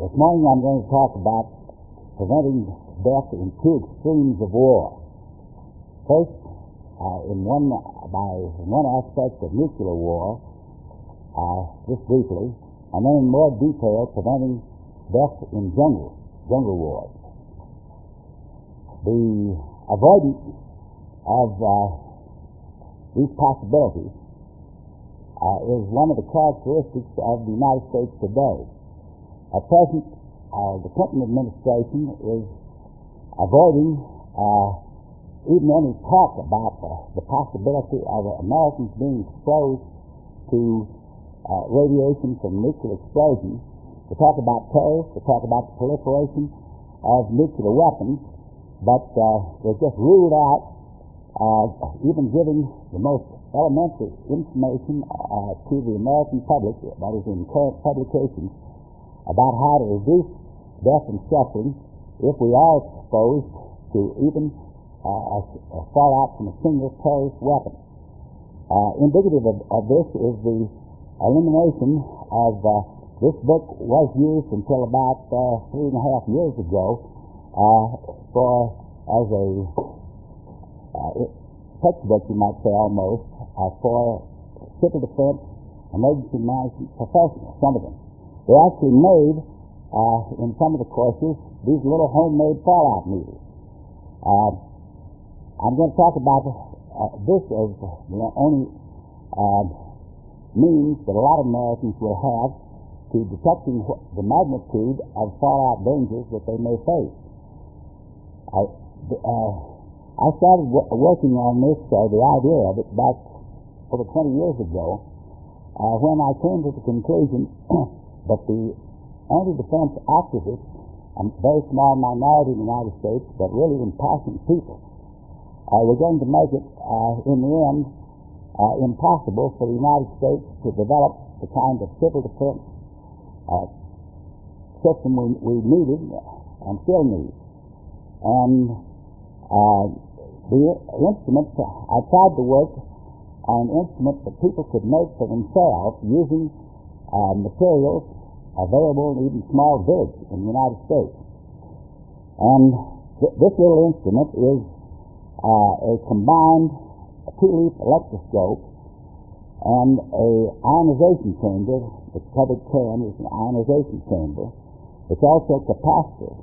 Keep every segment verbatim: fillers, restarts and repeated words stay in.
This morning I'm going to talk about preventing death in two extremes of war. First, uh, in one by one aspect of nuclear war, uh, just briefly, and then in more detail, preventing death in jungle jungle wars. The avoidance of uh, these possibilities uh, is one of the characteristics of the United States today. At present, uh, the Clinton administration is avoiding uh, even any talk about uh, the possibility of Americans being exposed to uh, radiation from nuclear explosions. They talk about terrorists, they talk about the proliferation of nuclear weapons, but uh, they've just ruled out uh, even giving the most elementary information uh, to the American public, that is in current publications, about how to reduce death and suffering if we are exposed to even uh, a, a fallout from a single terrorist weapon. Uh, indicative of, of this is the elimination of uh, this book was used until about uh, three and a half years ago uh, for as a uh, textbook, you might say almost, uh, for civil defense, emergency management professionals, some of them. They actually made, uh, in some of the courses, these little homemade fallout meters. Uh, I'm going to talk about uh, this as the only uh, means that a lot of Americans will have to detecting the magnitude of fallout dangers that they may face. I, uh, I started w- working on this, uh, the idea of it, back over twenty years ago, uh, when I came to the conclusion that the anti-defense activists, a very small minority in the United States, but really impassioned people, uh, were going to make it, uh, in the end, uh, impossible for the United States to develop the kind of civil defense uh, system we, we needed and still need. And uh, the instrument, I tried to work on an instrument that people could make for themselves using uh, materials available in even small villages in the United States. And th- this little instrument is uh, a combined two-leaf electroscope and a ionization chamber. The covered can is an ionization chamber. It's also a capacitor,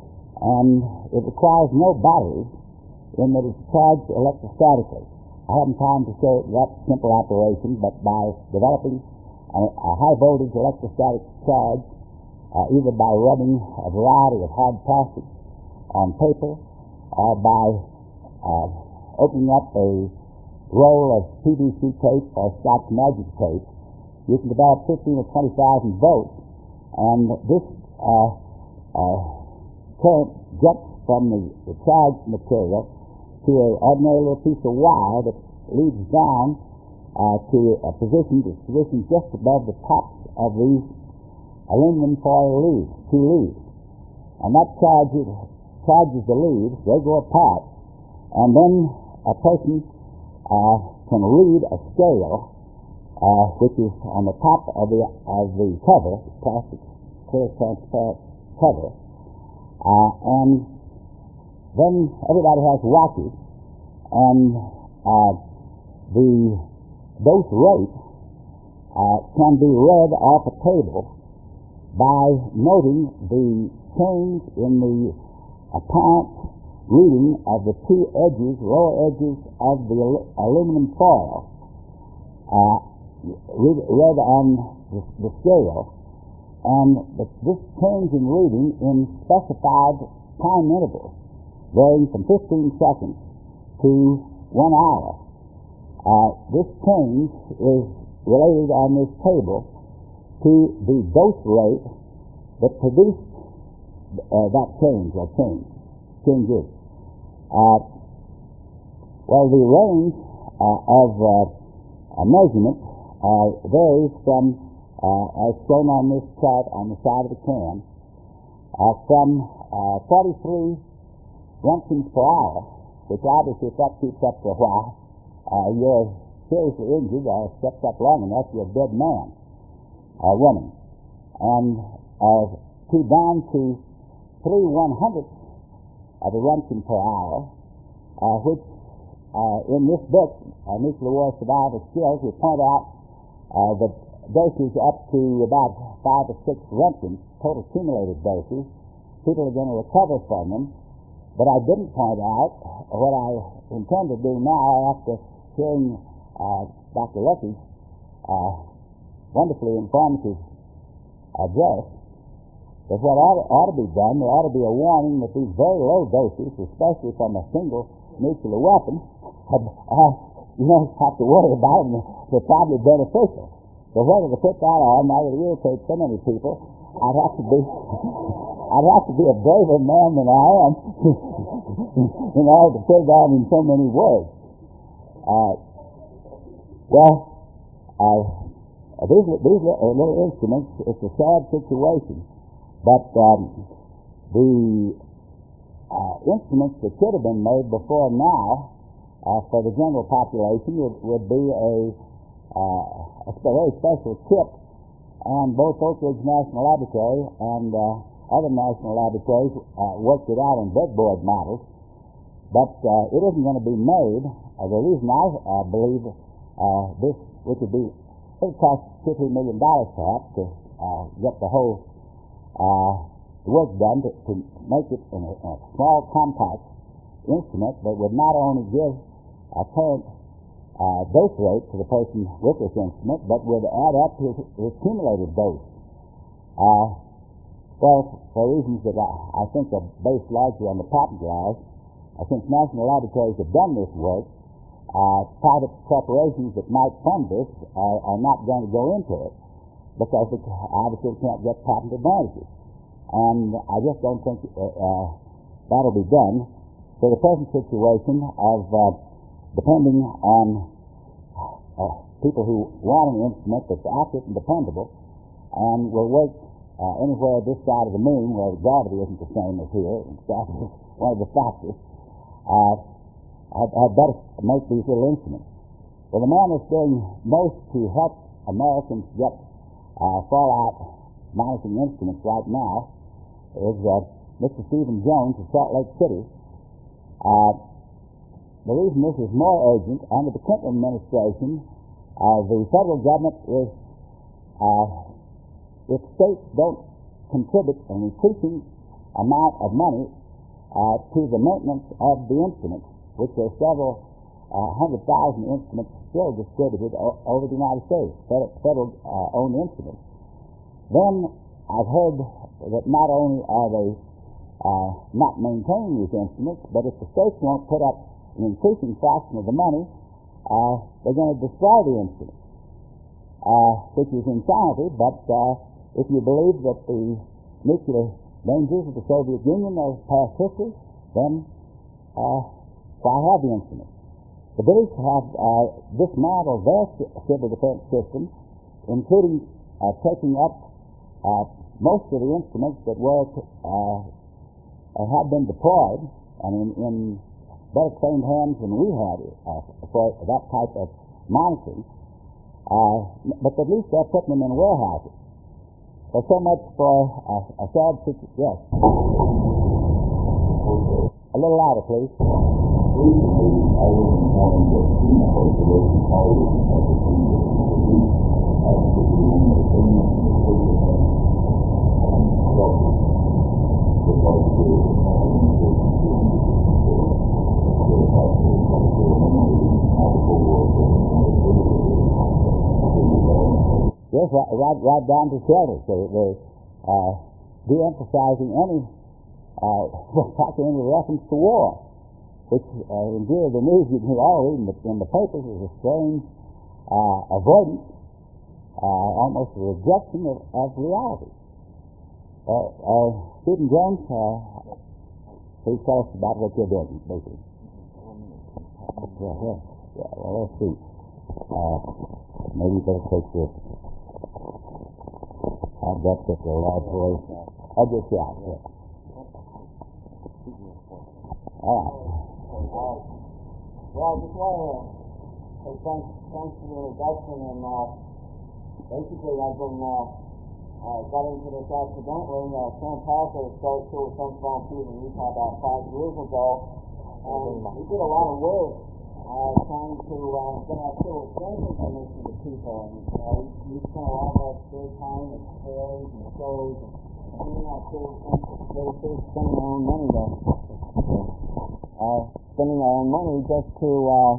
and it requires no batteries in that it's charged electrostatically. I haven't time to show that simple operation, but by developing a, a high-voltage electrostatic charge, uh, either by rubbing a variety of hard plastics on paper or by uh, opening up a roll of P V C tape or Scotch Magic tape, you can develop fifteen or twenty thousand volts, and this uh, uh, current jets from the, the charged material to an ordinary little piece of wire that leads down uh, to a position that's positioned just above the tops of these aluminum foil leads, two leads. And that charges, charges the leads, they go apart, and then a person uh, can read a scale uh, which is on the top of the, of the cover, plastic, clear, transparent cover, uh, and then everybody has watches, and uh, the dose rate uh, can be read off a table by noting the change in the apparent reading of the two edges, lower edges of the al- aluminum foil, uh, read, read on the, the scale, and the, this change in reading in specified time intervals, varying from fifteen seconds to one hour. Uh, this change is related on this table to the dose rate that produced uh, that change or change, changes. Uh, well, the range uh, of uh, a measurement uh, varies from, uh, as shown on this chart on the side of the can, uh, from uh, forty-three Roentgens per hour, which obviously if that keeps up for a while, uh, you're seriously injured or steps up long enough, you're a dead man or woman. And uh, to down to three one hundredths of a Roentgen per hour, uh, which uh, in this book, uh, Nuclear War Survival Skills, we point out uh, that doses up to about five or six Roentgens, total cumulative doses, people are going to recover from them. But I didn't point out what I intend to do now after hearing uh, Doctor Lecky's uh, wonderfully informative address, that what ought, ought to be done, there ought to be a warning that these very low doses, especially from a single nuclear weapon, have, uh, you don't have to worry about them. They're probably beneficial. But whether to put that on, now that it irritates so many people, I'd have to be, I'd have to be a braver man than I am in order to put it on in so many words. Uh, well, uh, these, these little instruments, it's a sad situation, but um, the uh, instruments that should have been made before now uh, for the general population would, would be a, uh, a very special chip, and both Oak Ridge National Laboratory and uh, other national laboratories uh, worked it out in breadboard models, but uh, it isn't going to be made. Uh, the reason I uh, believe uh, this, which would be, it would cost two, three million dollars perhaps to uh, get the whole uh, work done to, to make it in a, a small, compact instrument that would not only give a current uh, dose rate to the person with this instrument, but would add up his, his cumulative dose. Uh, well, for reasons that I, I think are based largely on the patent laws, uh, since national laboratories have done this work, uh, private corporations that might fund this are, are not going to go into it because they obviously can't get patent advantages. And I just don't think uh, uh, that'll be done. So the present situation of uh, depending on uh, people who want an instrument that's accurate and dependable and will work uh, anywhere this side of the moon where the gravity isn't the same as here, and stuff is one of the factors, uh, had, had better make these little instruments. Well, the man that's doing most to help Americans get uh, fallout monitoring instruments right now is uh, Mister Stephen Jones of Salt Lake City. Uh, the reason this is more urgent, under the Clinton administration, uh, the federal government is, uh, if states don't contribute an increasing amount of money uh, to the maintenance of the instruments, which are several uh, hundred thousand instruments still distributed o- over the United States, federal, federal uh, owned instruments, then I've heard that not only are they uh, not maintaining these instruments, but if the states won't put up an increasing fraction of the money, uh, they're going to destroy the instruments, uh, which is insanity. But uh, if you believe that the nuclear dangers of the Soviet Union are past history, then uh, why have the instruments? The British have uh, dismantled their civil defense system, including uh, taking up uh, most of the instruments that were uh, had been deployed and in, in better trained hands than we had uh, for that type of monitoring. Uh, but at least they're putting them in warehouses. So, so much for uh, a sad situation. Yes. A little louder, please. Yes, right, right, right down to shelters. They, they're uh, de-emphasizing any, uh, talking any reference to war, which uh, in view of the news you can all read in the, in the papers is a strange uh, avoidance, uh, almost a rejection of, of reality. Uh, uh, Stephen Jones, uh, please tell us about what you're doing, basically. Yeah, yeah, yeah, well, let's see. Uh, maybe you better take this. I've got such a loud voice. I'll just shout. Yeah. All right. Well, I just want to say thanks, thanks for the introduction, and uh, basically I've been uh, uh, got into this accidentally. Uh, Sam Parker started Silver Fence Volunteers in Utah about five years ago, and we did a lot of work uh, trying to uh, get our Silver Fence information to people. And uh, we, we spent a lot of our spare time at fairs and shows and doing our Silver Fence. They were sort of spending our own money to, uh, spending our own money just to uh,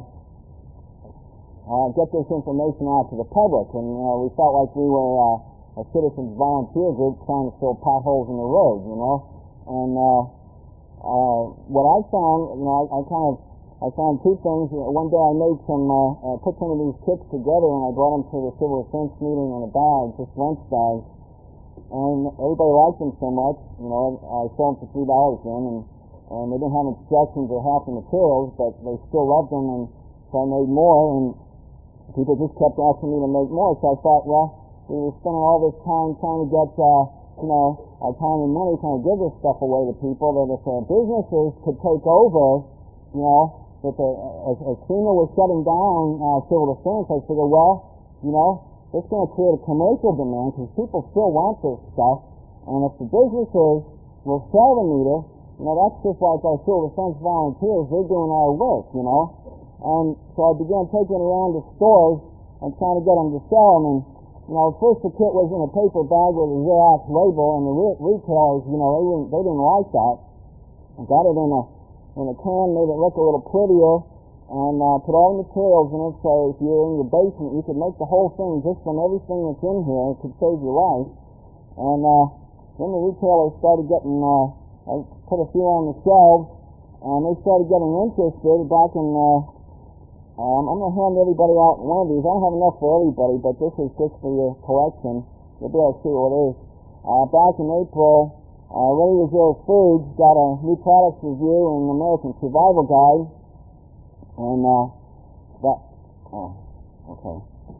uh, get this information out to the public. And uh, we felt like we were uh, a citizens volunteer group trying to fill potholes in the road, you know. And uh, uh, what I found, you know, I, I kind of I found two things. One day I made some, uh, uh, put some of these kits together, and I brought them to the Silver Fence meeting in a bag, just lunch bags. And everybody liked them so much, you know, I sold them for three dollars then, and, and they didn't have instructions or half the materials, but they still loved them, and so I made more, and people just kept asking me to make more, so I thought, well, we were spending all this time trying to get, uh, you know, our time and money trying to give this stuff away to people, that if uh, businesses could take over, you know, that the, as, as FEMA was shutting down uh, Silver Fence, I figured, well, you know, it's going to create a commercial demand because people still want this stuff, and if the businesses will sell the meter, you know, that's just like our Silver Fence volunteers, they're doing our work, you know. And so I began taking it around to stores and trying to get them to sell them, and, you know, first the kit was in a paper bag with a Xerox label, and the re- retailers, you know, they didn't, they didn't like that. I got it in a, in a can, made it look a little prettier, and uh, put all the materials in it, so if you're in your basement, you could make the whole thing just from everything that's in here. It could save your life. And uh, then the retailers started getting, uh, I put a few on the shelves, and they started getting interested back in, uh, um, I'm going to hand everybody out one of these. I don't have enough for everybody, but this is just for your collection. You'll be able to see what it is. Uh, back in April, uh, Ready Reserve Foods got a new products review in the American Survival Guide. And, uh, that, oh, okay.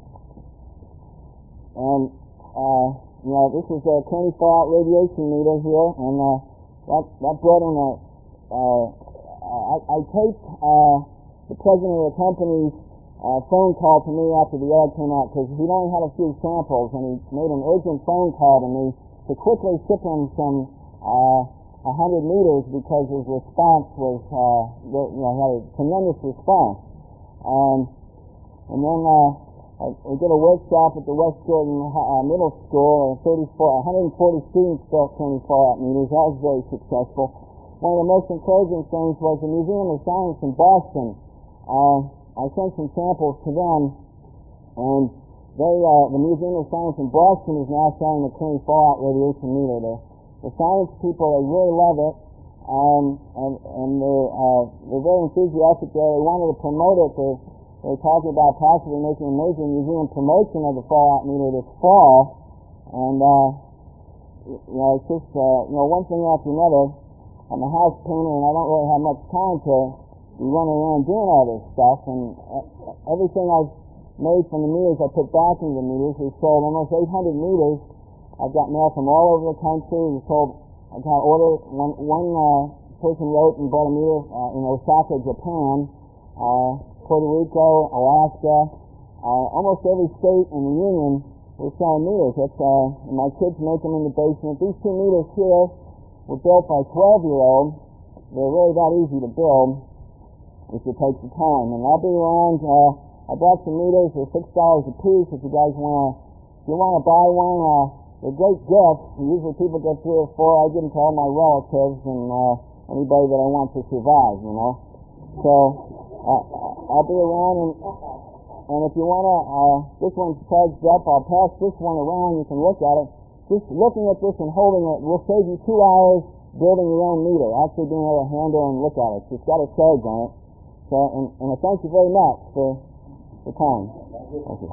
And, uh, you know, this is a twenty-four hour radiation meter here, and, uh, that, that brought in a, uh, I, I taped, uh, the president of the company's, uh, phone call to me after the ad came out, because he'd only had a few samples, and he made an urgent phone call to me to quickly ship him some, uh, one hundred meters because his response was, uh, you know, had a tremendous response. Um, and then uh, I, I did a workshop at the West Jordan uh, Middle School, thirty-four, one hundred forty students built twenty-four watt meters. That was very successful. One of the most encouraging things was the Museum of Science in Boston. Uh, I sent some samples to them, and they, uh, the Museum of Science in Boston is now selling the twenty-four watt radiation meter there. The science people, they really love it, um, and, and they're, uh, they're very enthusiastic there. They wanted to promote it. They're, they're talking about possibly making a major museum promotion of the four watt meter this fall, and, uh, you know, it's just, uh, you know, one thing after another. I'm a house painter, and I don't really have much time to be running around doing all this stuff, and everything I've made from the meters I put back into the meters. We sold almost eight hundred meters. I've got mail from all over the country. We sold, I got order, one, one uh, person wrote and bought a meter uh, in Osaka, Japan, uh, Puerto Rico, Alaska, uh, almost every state in the Union we're selling meters. That's, uh, and my kids make them in the basement. These two meters here were built by twelve year olds. They're really that easy to build if you take the time. And I'll be around, uh, I bought some meters for six dollars a piece if you guys want to, if you want to buy one, uh, they're great gifts. Usually people get three or four. I give them to all my relatives and uh, anybody that I want to survive, you know. So uh, I'll be around, and, and if you want to, uh, this one's charged up. I'll pass this one around. You can look at it. Just looking at this and holding it will save you two hours building your own meter, actually being able to handle and look at it. It's got a charge on it. So, and, and I thank you very much for the time. Thank you.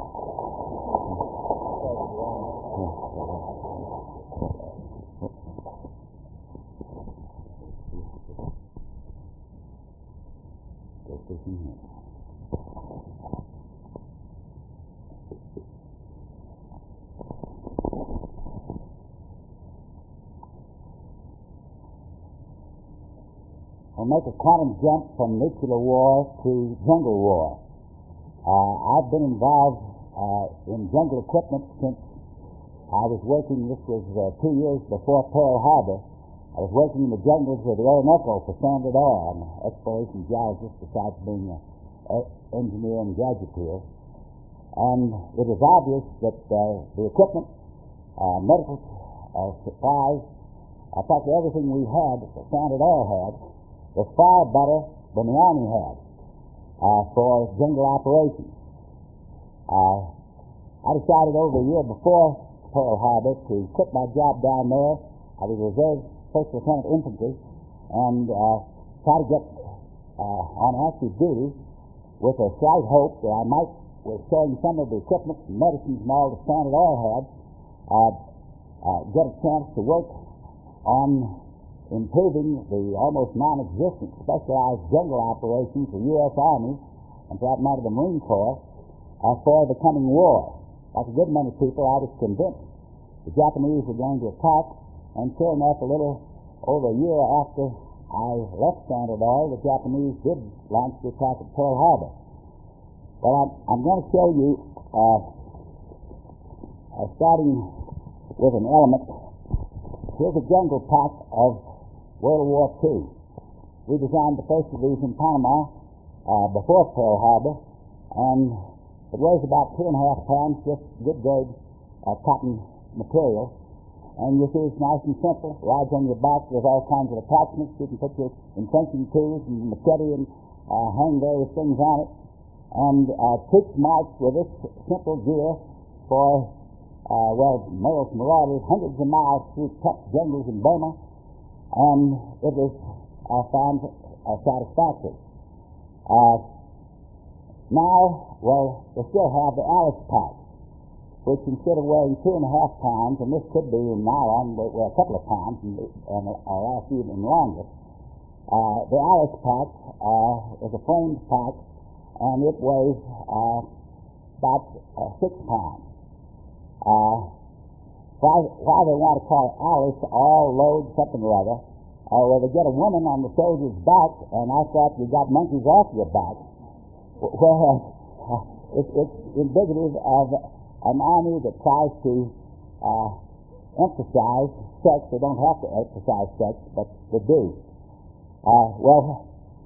I'll make a quantum jump from nuclear war to jungle war. Uh, I've been involved uh, in jungle equipment since I was working, this was uh, two years before Pearl Harbor. I was working in the jungles of the Orinoco for Standard Oil. I'm an exploration geologist besides being an engineer and gazetteer. And it was obvious that uh, the equipment, uh, medical uh, supplies, uh, practically everything we had, that Standard Oil had, was far better than the Army had uh, for jungle operations. Uh, I decided over a year before Pearl Harbor to quit my job down there. I was reserve first lieutenant infantry and uh, try to get uh, on active duty with a slight hope that I might, with showing some of the equipment and medicines and all the Standard Oil had, uh, uh, get a chance to work on improving the almost non-existent specialized jungle operations of the U S Army, and for that matter the Marine Corps, uh, for the coming war. Like a good many people, I was convinced the Japanese were going to attack, and sure enough, a little over a year after I left Standard Oil, the Japanese did launch the attack at Pearl Harbor. Well, I'm, I'm going to show you, uh, uh, starting with an element. Here's a jungle pack of World War Two. We designed the first of these in Panama uh, before Pearl Harbor, and it weighs about two and a half pounds, just good grade uh, cotton material. And you see it's nice and simple, rides on your back with all kinds of attachments. You can put your entrenching tools and machete and uh, hang various things on it. And uh, troops march with this simple gear for, uh, well, males marauders, hundreds of miles through tough jungles in Burma, and it was uh, found uh, satisfactory. Uh, now, well, they still have the Alice pack, which instead of weighing two and a half pounds, and this could be in nylon, but weigh a couple of pounds, and, and uh, last even longer. Uh, the Alice pack uh, is a framed pack, and it weighs uh, about uh, six pounds. Uh, why, why they want to call it Alice, all load something or other, uh, well, they get a woman on the soldier's back, and I thought you got monkeys off your back. Well, uh, it, it's indicative of an army that tries to uh, emphasize sex. They don't have to emphasize sex, but they do. Uh, well,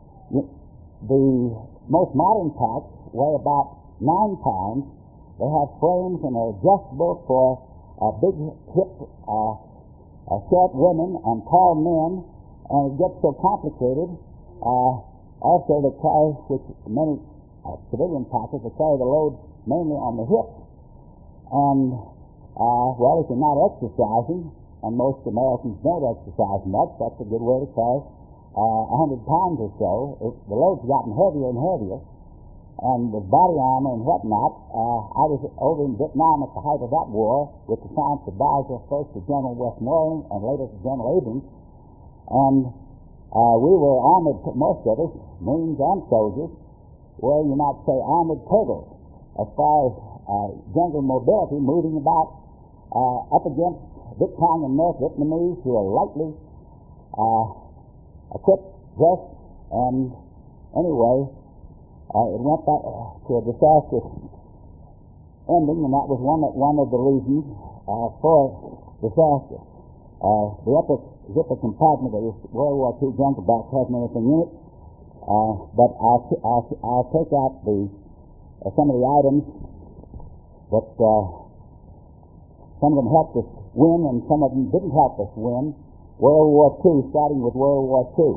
the most modern packs weigh about nine pounds. They have frames and are adjustable for uh, big, hip, uh, uh, short women and tall men, and it gets so complicated. Uh, also, they carry, which many uh, civilian packers, they carry the load mainly on the hips. And, uh, well, if you're not exercising, and most Americans don't exercise much, that's a good way to carry uh, one hundred pounds or so. It, the load's gotten heavier and heavier, and with body armor and whatnot. Uh, I was over in Vietnam at the height of that war with the science advisor, first to General Westmoreland and later to General Abrams, and uh, we were armored, most of us, Marines and soldiers, were, you might say, armored turtles as far as uh, jungle mobility, moving about uh, up against Viet Cong and North Vietnamese who are lightly uh, equipped, dressed, and anyway, uh, it went back to a disastrous ending, and that was one, that, one of the reasons uh, for disaster. Uh, the upper zipper compartment of this World War Two jungle box hasn't anything in it, uh, but I'll, I'll, I'll take out the uh, some of the items that uh, some of them helped us win and some of them didn't help us win World War Two, starting with World War Two.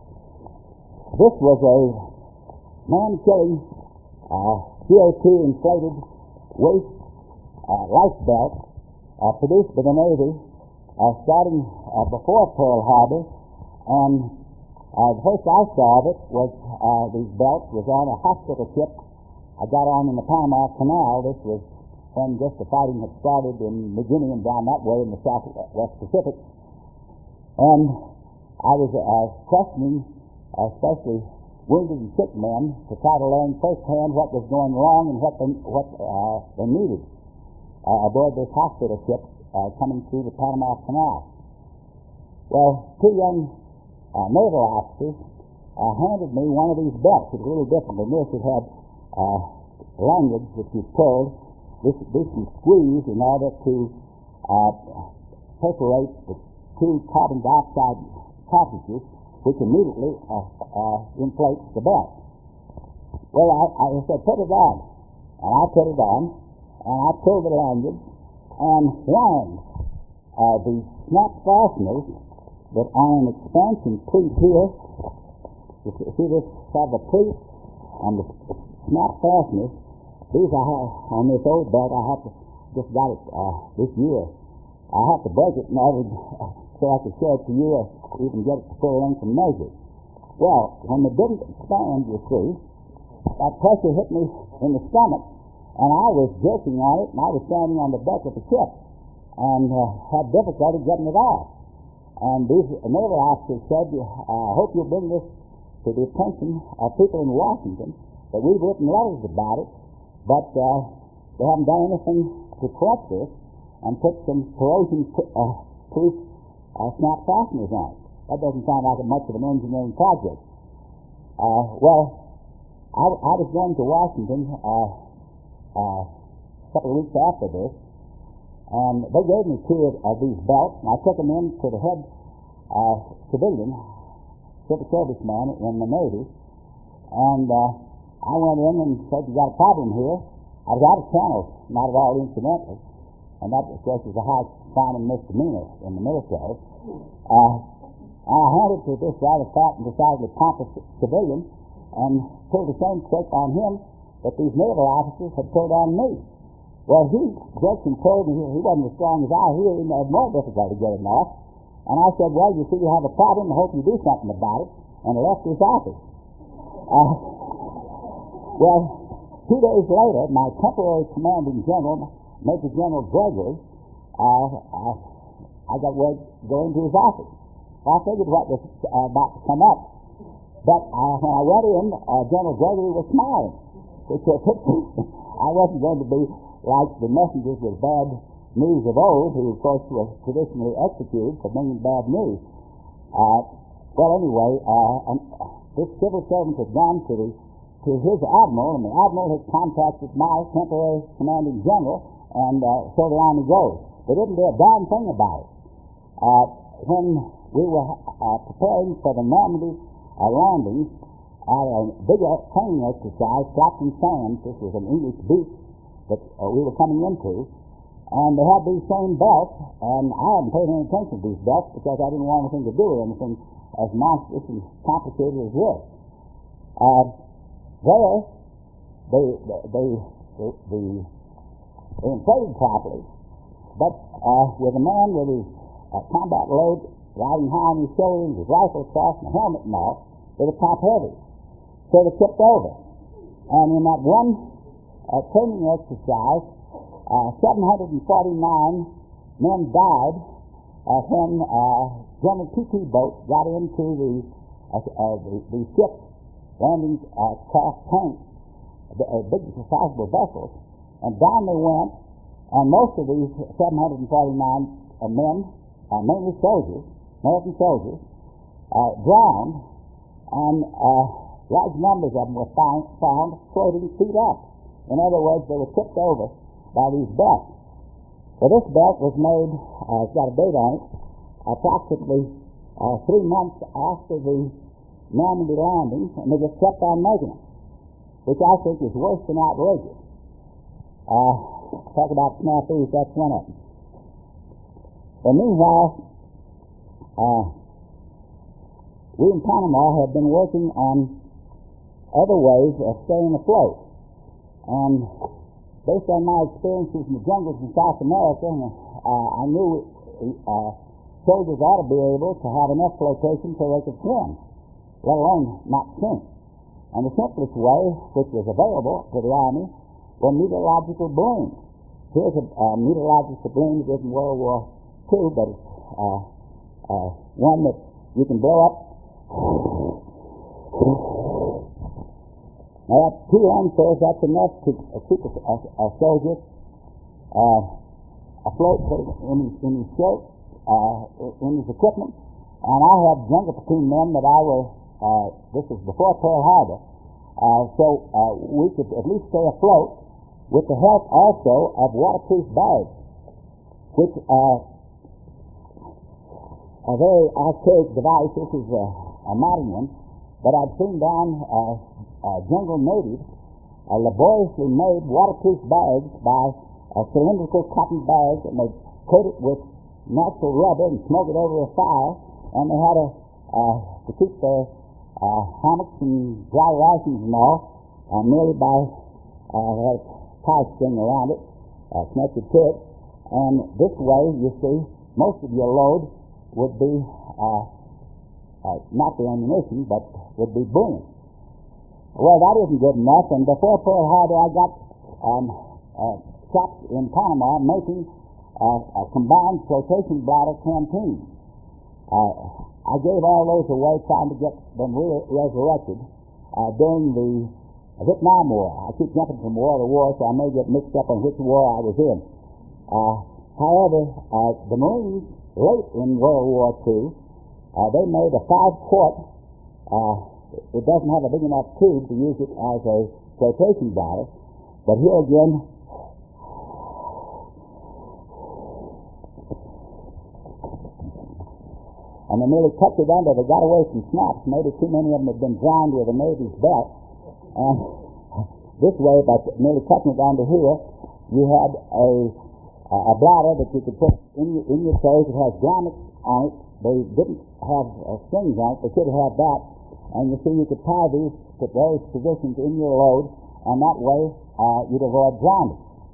This was a man-killing uh, C O two inflated waist uh, life belt uh, produced by the Navy uh, starting uh, before Pearl Harbor, and uh, the first I saw of it was uh, these belts was on a hospital ship I got on in the Panama Canal. This was when just the fighting had started in New Guinea and down that way in the Southwest Pacific. And I was uh, questioning, uh, especially wounded and sick men, to try to learn firsthand what was going wrong and what they, what, uh, they needed uh, aboard this hospital ship uh, coming through the Panama Canal. Well, two young uh, naval officers uh, handed me one of these belts. It was a little different than this. It had uh, lanyards that you pulled. This, this you squeeze in order to uh, perforate the two carbon dioxide cartridges, which immediately uh, uh, inflates the belt. Well, I, I said, put it on. And I put it on, and I pulled the lanyard, and whang! Uh, the snap fasteners that are an expansion pleat here, you see this have the pleat and the snap fasteners. These I have on this old belt. I have to just got it uh, this year. I have to break it in order uh, so I could show it to you, or even get it to full length and measure. Well, when it didn't expand, you see, that pressure hit me in the stomach, and I was jerking on it, and I was standing on the deck of the ship, and uh, had difficulty getting it off. And these naval officers said, I hope you'll bring this to the attention of people in Washington, that we've written letters about it, but uh, they haven't done anything to correct this and put some corrosion-proof uh, snap fasteners on it. That doesn't sound like much of an engineering project. Uh, well, I, I was going to Washington uh, uh, a couple of weeks after this, and they gave me two of, of these belts, and I took them in to the head uh, civilian, civil service man in the Navy, and uh, I went in and said, you got a problem here. I was out of channels, not at all incidentally, and that, of course, is a high crime and misdemeanor in the military. Uh, and I handed to this rather fat and decidedly pompous civilian and pulled the same trick on him that these naval officers had pulled on me. Well, he jerked and pulled, and he, he wasn't as strong as I. He even had more difficulty getting off. And I said, well, you see, you have a problem. I hope you do something about it. And I left his office. Uh, well, two days later, my temporary commanding general, Major General Gregory, uh, uh, I got word to go into his office. I figured what was uh, about to come up. But uh, when I went in, uh, General Gregory was smiling. Which I wasn't going to be like the messengers with bad news of old, who, of course, were traditionally executed for bringing bad news. Uh, well, anyway, uh, and this civil servant had gone to, the, to his admiral, and the admiral had contacted my temporary commanding general, and uh, so the Army goes. They didn't do a darn thing about it. Uh, when we were uh, preparing for the Normandy uh, landing, at a big training exercise, Captain Sands, this was an English beach that uh, we were coming into, and they had these same belts, and I hadn't paid any attention to these belts because I didn't want anything to do with anything as monstrous and complicated as this. Uh, there, they, they, they, they, they, they inflated properly, but uh, with a man with his uh, combat load riding high on his shoulders, his rifle across, and a helmet and all, they were top heavy. So they tipped over. And in that one uh, training exercise, uh, seven hundred forty-nine men died uh, when uh, General T T boats got into the, uh, uh, the, the ship landing uh, craft tanks, the, uh, big sizable vessels, and down they went, and most of these seven hundred forty-nine uh, men, uh, mainly soldiers, American soldiers, uh, drowned, and uh, large numbers of them were found, found floating feet up. In other words, they were tipped over by these belts. Well, this belt was made, uh, it's got a date on it, approximately uh, three months after the Normandy landing, and they just kept on making them, which I think is worse than outrageous. Uh, talk about snafus, that's one of them. But meanwhile, uh, we in Panama have been working on other ways of staying afloat. And based on my experiences in the jungles in South America, uh, I knew uh, soldiers ought to be able to have enough flotation so they could swim, let alone not sink. And the simplest way, which was available to the Army, were meteorological balloons. Here's a uh, meteorological balloon that was in World War Two, but it's uh, uh, one that you can blow up. Now, that's two armfuls, that's enough to uh, keep a, a, a soldier uh, afloat in his, in his shirt, uh, in his equipment. And I had jungle platoon men that I were, uh, this was before Pearl Harbor, uh, so uh, we could at least stay afloat with the help also of waterproof bags, which are a very archaic device. This is a, a modern one, but I've seen down uh, uh, jungle natives uh, laboriously made waterproof bags by a cylindrical cotton bag, and they coat it with natural rubber and smoke it over a fire, and they had a uh, to keep their uh, hammocks and dry rations and all uh, merely by uh, they had a tie string around it, uh, connected to it, and this way, you see, most of your load would be uh, uh, not the ammunition, but would be buoyant. Well, that isn't good enough, and before Pearl Harbor, I got um, uh, shops in Panama making uh, a combined flotation bladder canteen. Uh, I gave all those away trying to get them re- resurrected uh, during the Vietnam War. I keep jumping from war to war, so I may get mixed up on which war I was in. Uh, however, uh, the Marines, late in World War Two, uh, they made a five-quart, uh, it doesn't have a big enough tube to use it as a flotation bladder, but here again, and they nearly cut it under. They got away from snaps. Maybe too many of them had been drowned with a Navy's belt. And this way, by nearly cutting it under here, you had a a bladder that you could put in your, in your clothes. It has grommets on it. They didn't have uh, strings on it. They should have had that. And you see, you could tie these to various positions in your load, and that way uh, you'd avoid drowning.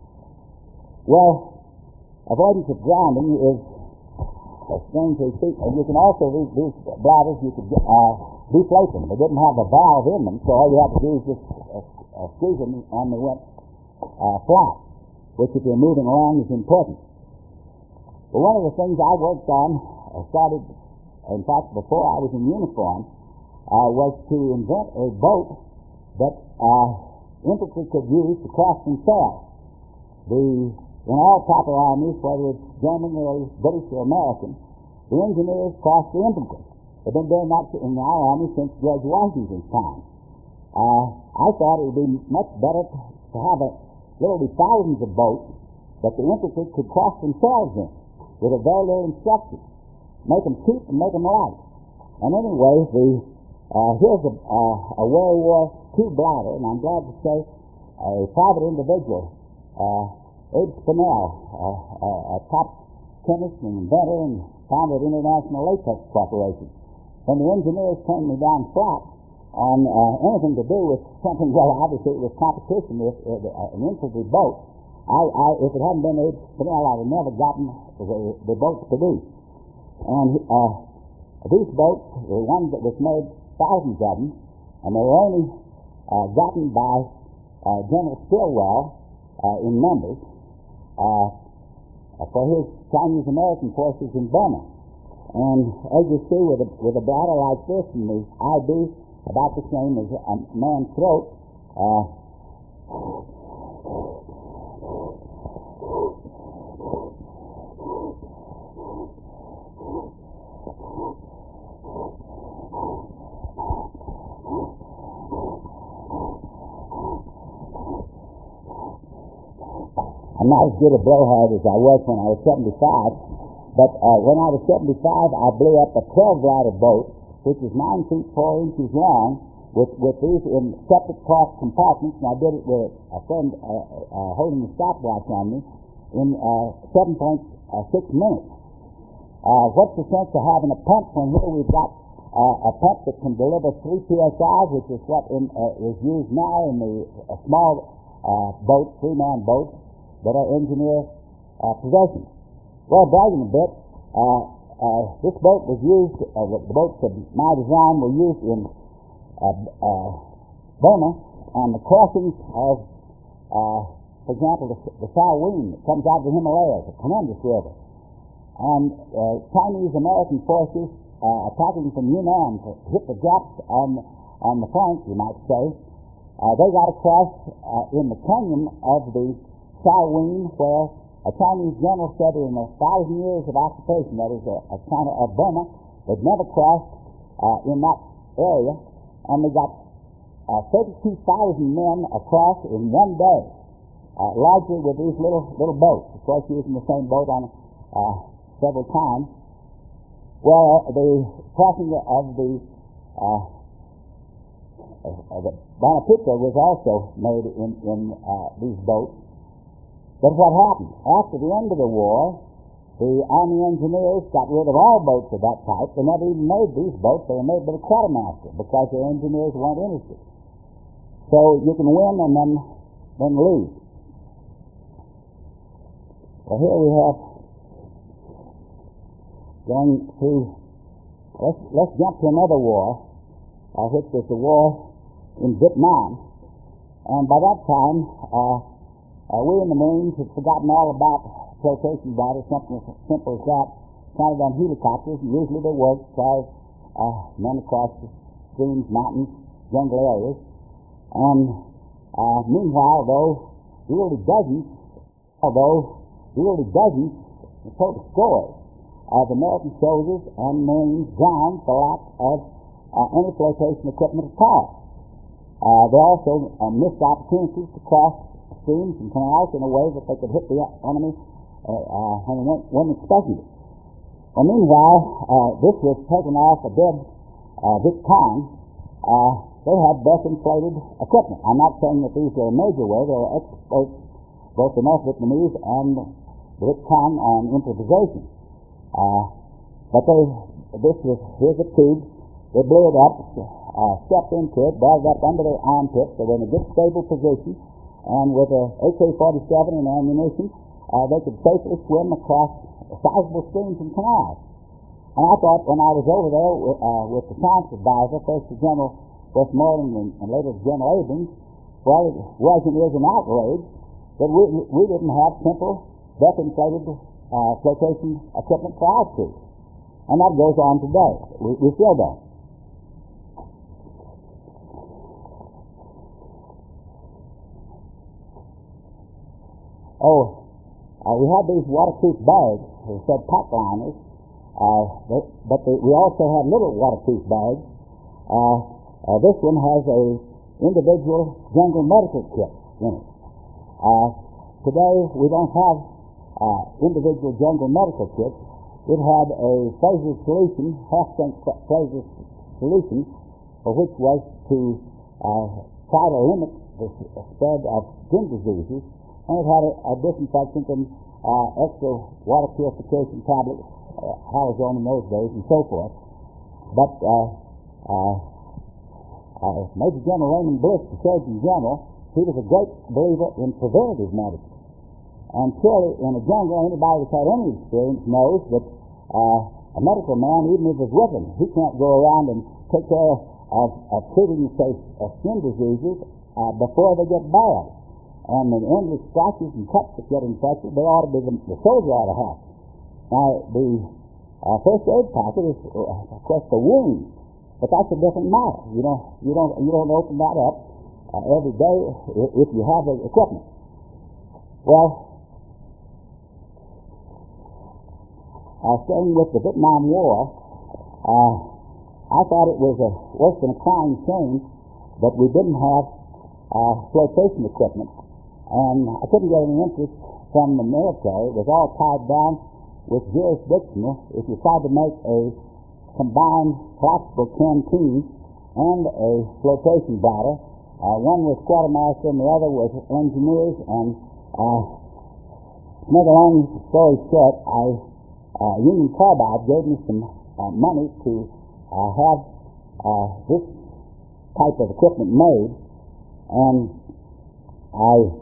Well, avoidance of drowning is a strangely speak. You can also, these, these bladders, you could uh, deflate them. They didn't have a valve in them, so all you had to do is just uh, uh, squeeze them, and they went uh, flat, which if you're moving along is important. But one of the things I worked on, I started, in fact, before I was in uniform, uh, was to invent a boat that uh, infantry could use to cross themselves. The, in all proper armies, whether it's German or British or American, the engineers cross the infantry. They've been doing that in our army since George Washington's time. Uh, I thought it would be much better to, to have a literally thousands of boats that the infantry could cross themselves in with a very little instruction. Make them cheap and make them light. And anyway, the, uh, here's a, uh, a World War Two bladder, and I'm glad to say a private individual, uh, Abe Spinell, uh, uh, a top chemist and inventor and founder of International Latex Corporation. When the engineers turned me down flat on uh, anything to do with something, well, obviously it was competition with uh, an infantry boat. I, I, if it hadn't been Abe Spinell, I would have never gotten the, the boats produced. And uh, these boats were ones that was made, thousands of them, and they were only uh, gotten by uh, General Stilwell uh, in numbers uh, for his Chinese-American forces in Burma. And as you see, with a, with a bladder like this, and the I B about the same as a man's throat, uh, I'm not as good a blowhard as I was when I was seventy-five, but uh, when I was seventy-five, I blew up a twelve-bladder boat, which is nine feet four inches long, with, with these in separate cross compartments, and I did it with a friend uh, uh, holding the stopwatch on me in uh, seven point six minutes. Uh, what's the sense of having a pump when here we've got uh, a pump that can deliver three P S I, which is what in, uh, is used now in the uh, small uh, boats, three-man boats, that are engineer uh, possessions. Well, bragging a bit, uh, uh, this boat was used, uh, the boats of my design were used in uh, uh, Burma on the crossings of, uh, for example, the, the Salween that comes out of the Himalayas, a tremendous river. And uh, Chinese-American forces uh, attacking from Yunnan to hit the Japs on, on the flank, you might say, uh, they got across uh, in the canyon of the Salween, where a Chinese general said in a thousand years of occupation, that is, a, a China of Burma, they'd never crossed uh, in that area, and they got uh, thirty-two thousand men across in one day, uh, largely with these little little boats, of course using the same boat on uh, several times. Well, the crossing of the uh, uh, the Bonaparte was also made in, in uh, these boats. But what happened? After the end of the war, the Army engineers got rid of all boats of that type. They never even made these boats. They were made by the quartermaster because their engineers weren't interested. So you can win and then, then lose. Well, here we have going through, let's, let's jump to another war, uh, which was the war in Vietnam. And by that time, uh, uh, we in the Marines had forgotten all about flotation bladders, something as simple as that, counted on helicopters, and usually they worked, carried uh, men across the streams, mountains, jungle areas. And uh, meanwhile, though, really dozens, although really dozens, total scores of American soldiers and Marines drowned for lack of uh, any flotation equipment at all. Uh, they also uh, missed opportunities to cross streams and canals in a way that they could hit the enemy uh, uh, when they weren't, weren't expecting it. Well, meanwhile, uh, this was taken off a dead uh, Viet Cong. Uh, they had breath-inflated equipment. I'm not saying that these were a major way. They were experts, both the North Vietnamese and the Viet Cong, on improvisation. Uh, but they, this was, here's a tube. They blew it up, uh, stepped into it, brought it up under their armpits. They were in a good stable position, and with a A K forty-seven and ammunition, uh, they could safely swim across sizable streams and canals. And I thought when I was over there uh, with the science advisor, first to General Westmoreland and, and later to General Abrams, well, it wasn't it was an outrage that we, we didn't have simple, breath-inflated uh, flotation equipment for our troops. And that goes on today. We, we still don't. Oh, uh, we had these waterproof bags, they said pack liners, uh, they, but they, we also have little waterproof bags. Uh, uh, this one has a individual jungle medical kit in it. Uh, today we don't have uh, individual jungle medical kits. It had a Fraser solution, half-strength Fraser solution, which was to uh, try to limit the spread of skin diseases. And it had a, a disinfectant and uh, extra water purification tablet, uh, Halizone in those days, and so forth. But uh, uh, uh, Major General Raymond Bliss, the Surgeon General, he was a great believer in preventative medicine. And surely in a jungle, anybody that's had any experience knows that uh, a medical man, even if he's with him, he can't go around and take care of, of treating, say, uh, skin diseases uh, before they get bad. And the endless scratches and cuts that get infected, they ought to be the, the soldier ought to have. Now, the uh, first aid packet is, uh, of course, for wounds, but that's a different matter. You don't, you don't, you don't open that up uh, every day if you have the equipment. Well, uh, starting with the Vietnam War, uh, I thought it was a worse than a crying shame that we didn't have uh, flotation equipment. And I couldn't get any interest from the military. It was all tied down with jurisdictional. If you tried to make a combined collapsible canteen and a flotation bladder, uh, one was quartermaster and the other was engineers. And uh, to make a long story short, I, uh, Union Carbide gave me some uh, money to uh, have uh, this type of equipment made, and I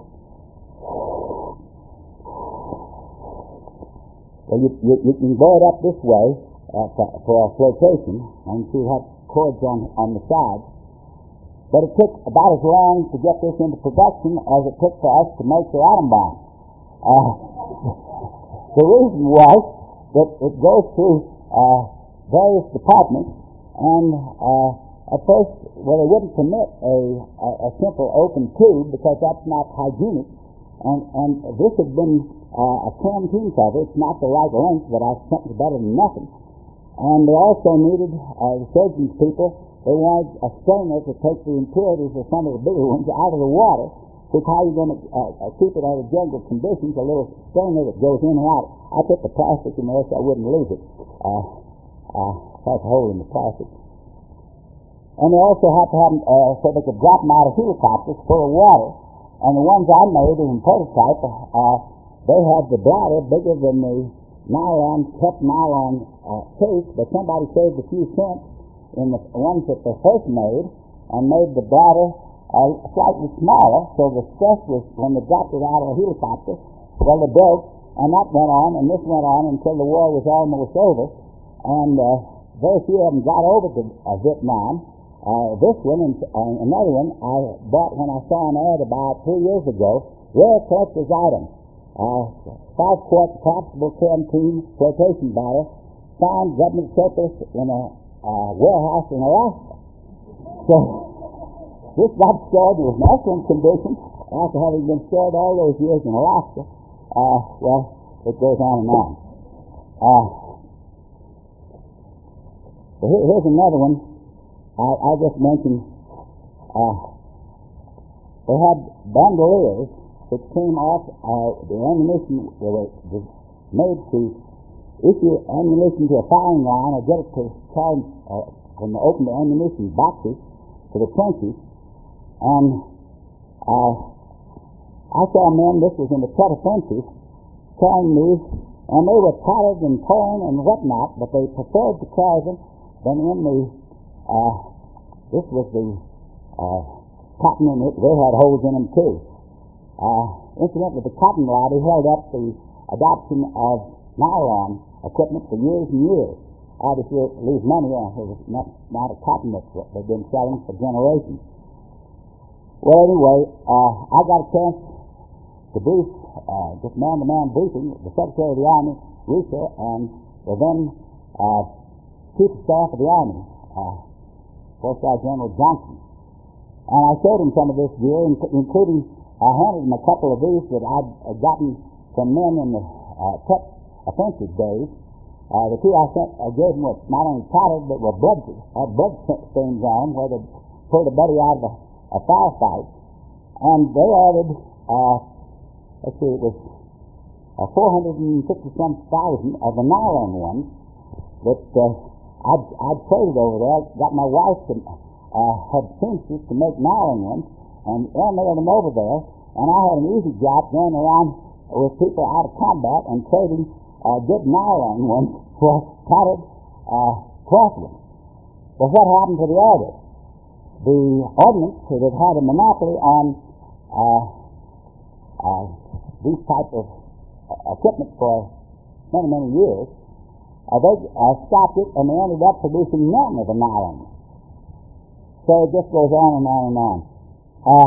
Well, you, you, you can blow it up this way uh, for, for a flotation, and you have cords on, on the sides. But it took about as long to get this into production as it took for us to make the atom bomb. Uh, the reason was that it goes through uh, various departments, and uh, at first, well, they wouldn't permit a, a, a simple open tube because that's not hygienic. And, and this had been uh, a canteen cover. It's not the right length, but I think it's better than nothing. And they also needed, uh, the surgeon's people, they wanted a strainer to take the impurities of some of the bigger ones out of the water Because how you're going to uh, keep it under jungle conditions, a little strainer that goes in and out. I put the plastic in there so I wouldn't lose it. Uh, uh, that's a hole in the plastic. And they also have to have them uh, so they could drop them out of helicopters full of water. And the ones I made in prototype, uh, they had the bladder bigger than the nylon, tough nylon uh, case, but somebody saved a few cents in the ones that they first made and made the bladder uh, slightly smaller, so the stress was, when they dropped it out of a helicopter, well, they broke, and that went on, and this went on until the war was almost over, and uh, very few of them got over to uh, Vietnam. Uh, this one and uh, another one I bought when I saw an ad about three years ago, rare collector's item. Uh, five quart collapsible canteen flotation bottle found government surplus in a uh, warehouse in Alaska. So this got stored in excellent condition after having been stored all those years in Alaska. Uh, well, it goes on and on. Uh, so here, here's another one. I, I just mentioned. Uh, they had bandoliers which came off uh, the ammunition. They were made to issue ammunition to a firing line or get it to carry uh, from the open ammunition boxes to the trenches. And uh, I saw men, this was in the cut offensive, carrying these, and they were tattered and torn and whatnot, but they preferred to carry them than in the, uh, this was the uh, cotton in it, they had holes in them too. Uh, incidentally, the cotton lobby held up the adoption of nylon equipment for years and years. Obviously, it leaves money on it. It's not, not a cotton that they've been selling for generations. Well, anyway, uh, I got a chance to brief, uh, just man-to-man briefing, the Secretary of the Army, Russo, and the then uh, Chief of Staff of the Army, uh, Four-Star General Johnson. And I showed him some of this gear, including I handed him a couple of these that I'd uh, gotten from men in the uh, Tet offensive days. Uh, the two I sent, I gave them were not only tattered, but were blood, had blood stains on them where they pulled a buddy out of a, a firefight. And they ordered, uh, let's see, it was uh, four hundred fifty some thousand of the nylon ones that uh, I'd, I'd traded over there. Got my wife to uh, had seamstress to make nylon ones and airmailed them over there. And I had an easy job going around with people out of combat and trading uh, good nylon ones for tattered uh, cloth ones. But what happened to the others? The ordnance that had a monopoly on uh, uh, these type of uh, equipment for many, many years, uh, they uh, stopped it and they ended up producing none of the nylon. So it just goes on and on and on. Uh,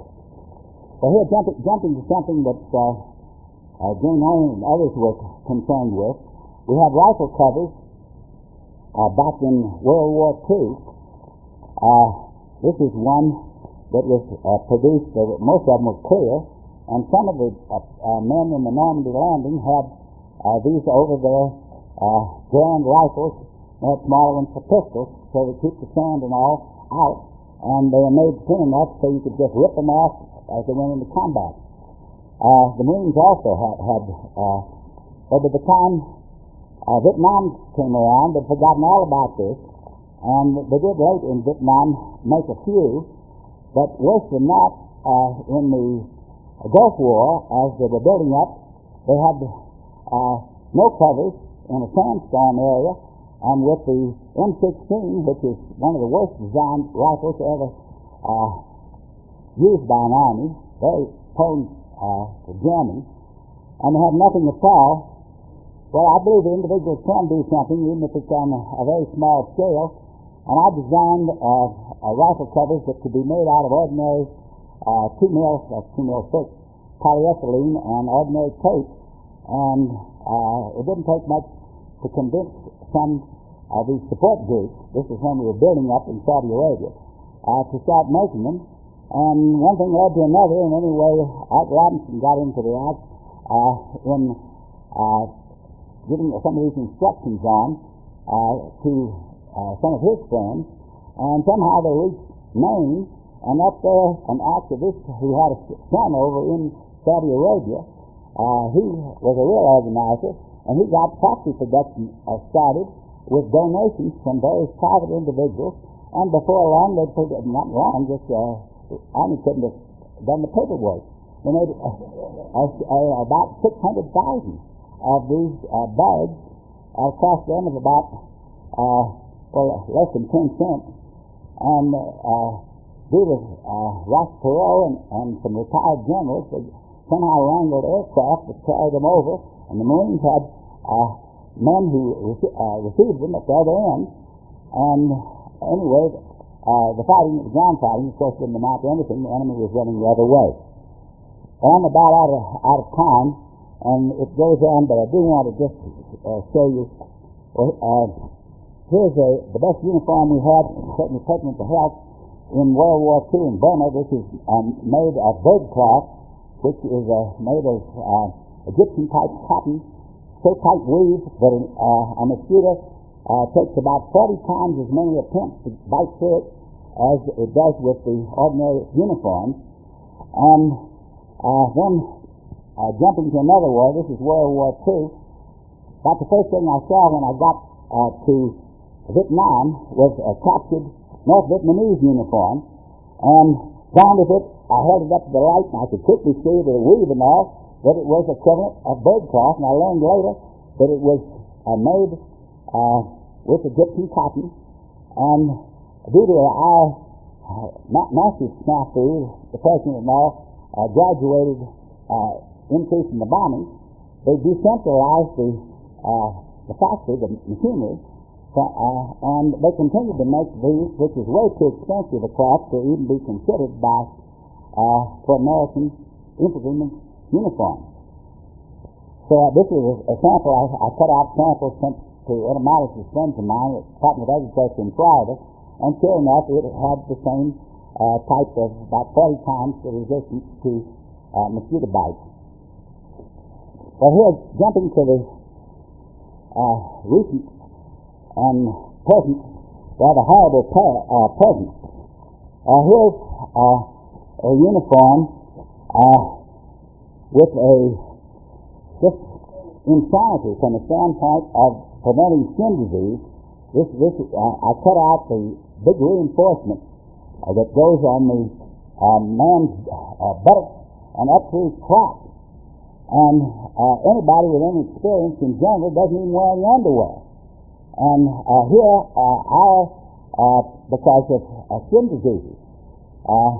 so here, jumping, jumping to something that uh, uh, Jane Lane and others were concerned with, we had rifle covers uh, back in World War Two. Uh, this is one that was uh, produced, uh, most of them were clear, and some of the uh, uh, men in the Normandy landing had uh, these over their uh, grand rifles. They had smaller ones for pistols, so they keep the sand and all out, and they were made thin enough so you could just rip them off as they went into combat. Uh, the Marines also had, had uh, but by the time uh, Vietnam came around, they'd forgotten all about this, and they did late in Vietnam make a few, but worse than that, uh, in the Gulf War, as they were building up, they had uh, no covers in a sandstorm area, and with the M sixteen, which is one of the worst designed rifles ever uh, used by an army, very prone uh, to jamming, and they had nothing at all. Well, I believe individuals can do something, even if it's on a, a very small scale, and I designed uh, uh, rifle covers that could be made out of ordinary uh, two mil, uh, two mil thick polyethylene and ordinary tape, and uh, it didn't take much to convince some of these support groups, this is when we were building up in Saudi Arabia, uh, to start making them. And one thing led to another, and anyway, Art Robinson got into the act uh, in uh, giving some of these instructions on uh, to uh, some of his friends, and somehow they reached Maine, And up there, an activist who had a son over in Saudi Arabia, uh, he was a real organizer, and he got factory production uh, started with donations from various private individuals. And before long, they put it, not long, just uh, Army couldn't have done the paperwork. They made uh, uh, uh, about six hundred thousand of these uh, bags at a cost then of about uh, well, less than ten cents. And uh, due to uh, Ross Perot and, and some retired generals, they somehow wrangled aircraft to carry them over, and the Marines had uh, men who rece- uh, received them at the other end. And anyway, uh, the fighting, the ground fighting, of course, didn't amount to anything. The enemy was running the other way. I'm about out of, out of time, and it goes on, but I do want to just uh, show you. Uh, here's a, the best uniform we had, certainly taken to health, in World War Two in Burma. This is um, made of bird cloth, which is uh, made of uh, Egyptian-type cotton, so tight weave that uh, a mosquito uh, takes about forty times as many attempts to bite through it as it does with the ordinary uniforms. And uh, then, uh, jumping to another war, this is World War Two. About the first thing I saw when I got uh, to Vietnam was a captured North Vietnamese uniform, and found with it, I held it up to the light, and I could quickly see that it weave and all, that it was equivalent of bird cloth, and I learned later that it was uh, made uh, with Egyptian cotton. And due to our uh, ma- massive snafu, the president and all uh, graduated uh, increase in the bombing, they decentralized the uh, the factory, the machinery, uh, and they continued to make these, which is way too expensive a cloth to even be considered by uh, for American infantrymen's uniforms. So uh, this is a, a sample. I, I cut out samples sent to etymologist friends of mine at Department of Agriculture in Florida, and sure enough, it had the same uh, type of about forty times the resistance to uh, mosquito bites. Well, here, jumping to the uh, recent and present, rather horrible pa- uh, present. Uh, here's uh, a uniform uh, with a just insanity from the standpoint of preventing skin disease. This, this, uh, I cut out the big reinforcement uh, that goes on the uh, man's uh, buttocks and up through his crotch. And uh, anybody with any experience in general doesn't even wear any underwear. And uh, here, uh, our, uh, because of uh, skin diseases, uh,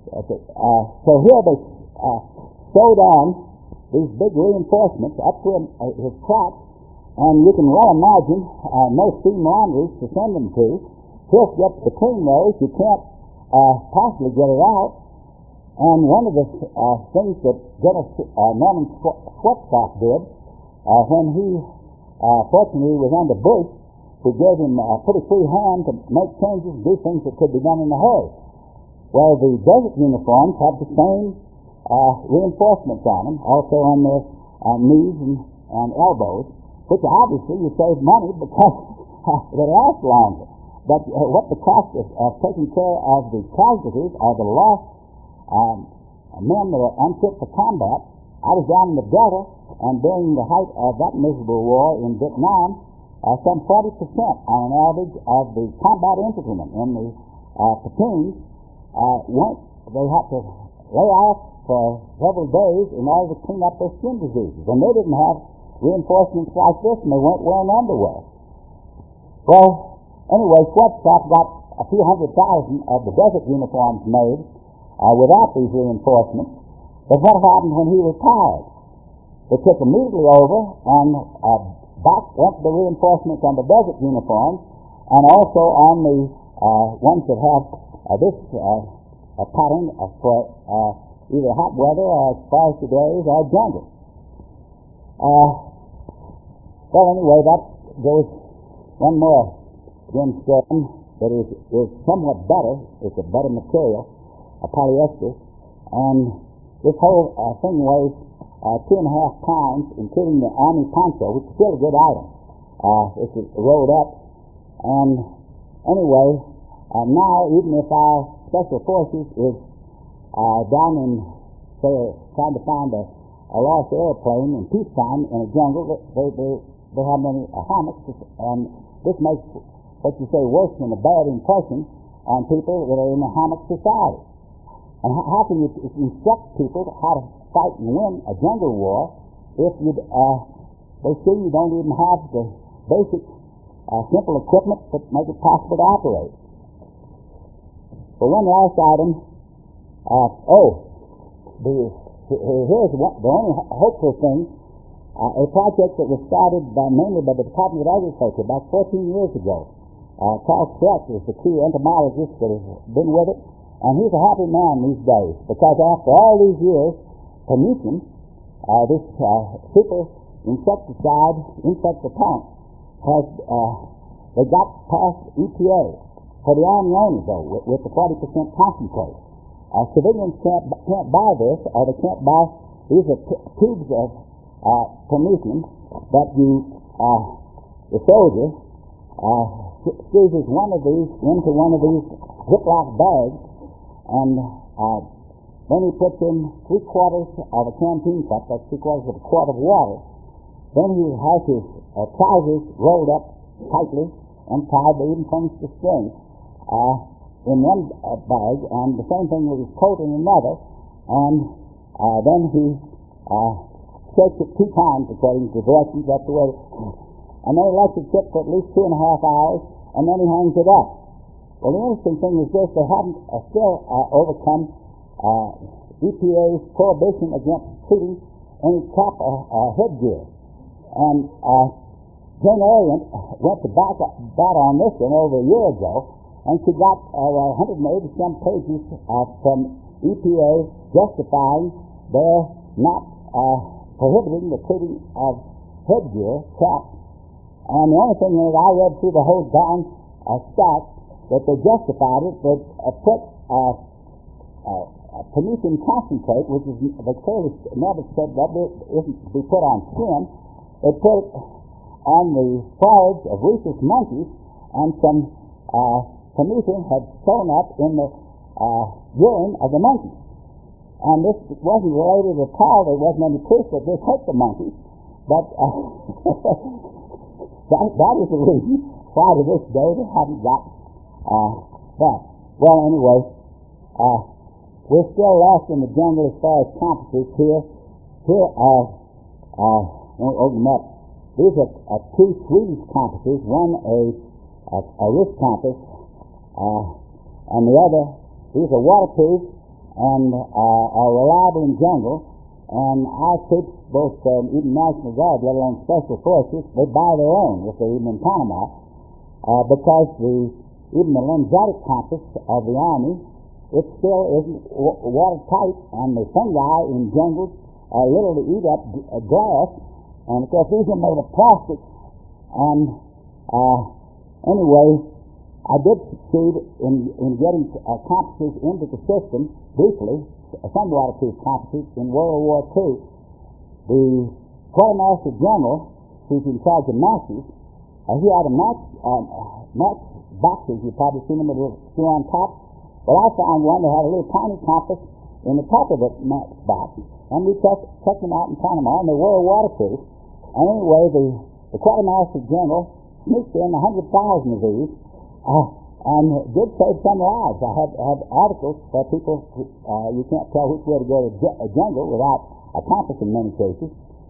uh, so here they uh, sewed on these big reinforcements up to uh, his crotch, and you can well imagine uh, no steam laundries to send them to. Just get between those, you can't uh, possibly get it out. And one of the uh, things that General uh, Norman Schwarzkopf did uh, when he, uh, fortunately, was under Bush, who gave him a pretty free hand to make changes and do things that could be done in a hurry. Well, the desert uniforms have the same uh, reinforcements on them, also on their uh, knees and, and elbows, which obviously you save money because they last longer. But uh, what the cost of, of taking care of the casualties or the lost um, men that are unfit for combat. I was down in the Delta, and during the height of that miserable war in Vietnam, uh, some forty percent on an average of the combat infantrymen in the uh, platoons uh, went, they had to lay off for several days in order to clean up their skin diseases. And they didn't have reinforcements like this, and they weren't wearing underwear. Well, anyway, Schwarzkopf got a few hundred thousand of the desert uniforms made uh, without these reinforcements. But what happened when he retired? They took immediately over and uh, back went the reinforcements on the desert uniforms, and also on the uh, ones that have uh, this uh, uh, pattern uh, for uh, either hot weather or as far as today's or jungle. Uh, well, anyway, that goes one more gemstone that is, is somewhat better. It's a better material, a polyester, and this whole uh, thing weighs uh, two and a half pounds, including the Army poncho, which is still a good item. Uh, it's rolled up, and anyway, uh, now even if I special forces is uh, down in, say, trying to find a, a lost airplane in peacetime in a jungle. They they they have many uh, hammocks, and this makes what you say worse than a bad impression on people that are in the hammock society. And how, how can you instruct people how to fight and win a jungle war if you uh, they see you don't even have the basic uh, simple equipment that make it possible to operate? For one last item, uh, oh, the, here's one, the only hopeful thing, uh, a project that was started by, mainly by the Department of Agriculture about fourteen years ago. Uh, Carl Streck is the key entomologist that has been with it, and he's a happy man these days, because after all these years, Promethean, uh, this uh, super insecticide, insect repellent, has, uh, they got past E P A. For the Army only, though, with, with the forty percent concentrate. Uh, civilians can't can't buy this, or they can't buy, these are t- tubes of uh, Promethean that you, uh, the soldier, uh, squeezes one of these into one of these Ziploc bags, and uh, then he puts in three quarters of a canteen cup, that's three quarters of a quart of water. Then he has his uh, trousers rolled up tightly and tied, they even furnish the string. Uh, in one uh, bag, and the same thing with his coat in another, and uh, then he uh, shakes it two times according to the directions. That's the way. And then he lets it sit for at least two and a half hours, and then he hangs it up. Well, the interesting thing is this: they haven't uh, still uh, overcome uh, E P A's prohibition against treating any cap or uh, headgear. And uh, Jane Orient went to bat, bat on this one over a year ago. And she got uh, one hundred eighty some pages uh, from E P A justifying their not uh, prohibiting the treating of headgear, caps. And the only thing that I read through the whole darn uh, stack that they justified it, they uh, put uh, uh, Promethean concentrate, which is they clearly never said that it isn't to be put on skin. They put it on the foreheads of rhesus monkeys, and some uh, Promethean had shown up in the uh, urine of the monkeys. And this wasn't related at all. There wasn't any proof that this hurt the monkeys. But uh, that, that is the reason why to this day they haven't got uh, that. Well, anyway, uh, we're still lost in the jungle as far as compasses here. Here are, uh, let me open them up. These are uh, two Swedish compasses, one a, a, a wrist compass, Uh, and the other, these are waterproof and uh, are reliable in jungle. And our troops, both um, even National Guard, let alone Special Forces, they buy their own if they're even in Panama, uh, because the even the lensatic compass of the Army, it still isn't w- watertight, and the fungi in jungles are literally eat up g- uh, glass. And of course, these are made of plastic. And uh, anyway. I did succeed in, in getting uh, compasses into the system briefly, some waterproof compasses in World War Two. The Quartermaster General, who's in charge of matches, uh, he had a match, uh, match boxes. You've probably seen them with a screw on top. But I found one that had a little tiny compass in the top of the match box, and we checked, checked them out in Panama, and they were waterproof. And anyway, the, the Quartermaster General sneaked in a hundred thousand of these. Uh, and did save some lives. I had, had articles where people, uh, you can't tell which way to go to ju- a jungle without a compass in many cases.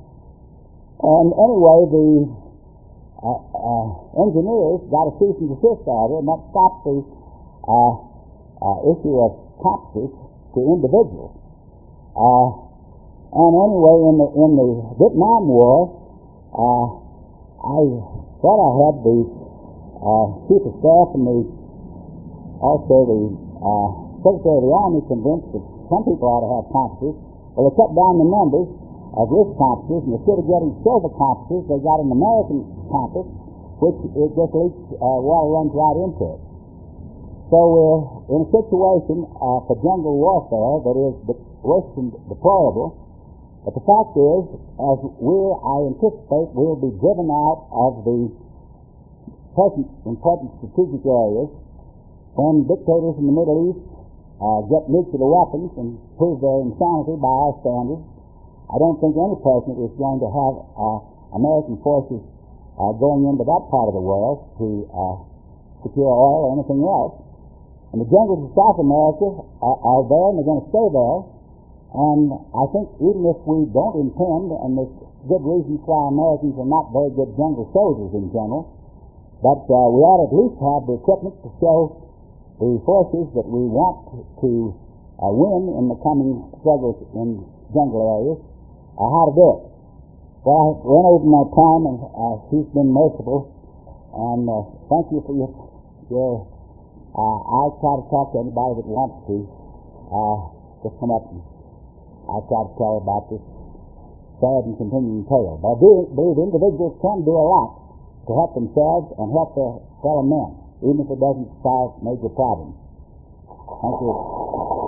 And anyway, the uh, uh, engineers got a cease and desist order, and that stopped the uh, uh, issue of compasses to individuals. Uh, and anyway, in the, in the Vietnam War, uh, I thought I had the Uh, Chief of Staff and the, also the uh, Secretary of the Army convinced that some people ought to have compasses. Well, they cut down the numbers of wrist compasses, and instead of getting silver compasses, they got an American compass, which it just leaks, uh, water runs right into it. So we're in a situation uh, for jungle warfare that is worse than deplorable. But the fact is, as we, I anticipate, we'll be driven out of the present important strategic areas when dictators in the Middle East uh, get nuclear weapons and prove their insanity by our standards, I don't think any president is going to have uh, American forces uh, going into that part of the world to uh, secure oil or anything else. And the jungles of South America are, are there, and they're going to stay there. And I think even if we don't intend, and there's good reasons why Americans are not very good jungle soldiers in general, but uh, we ought at least have the equipment to show the forces that we want to uh, win in the coming struggles in jungle areas, uh, how to do it. Well, I've run over my time, and uh, he's been merciful, and uh, thank you for your, your uh, I try to talk to anybody that wants to uh, just come up and I try to tell about this sad and continuing tale. But I do believe individuals can do a lot to help themselves and help their fellow men, even if it doesn't solve major problems. Thank you.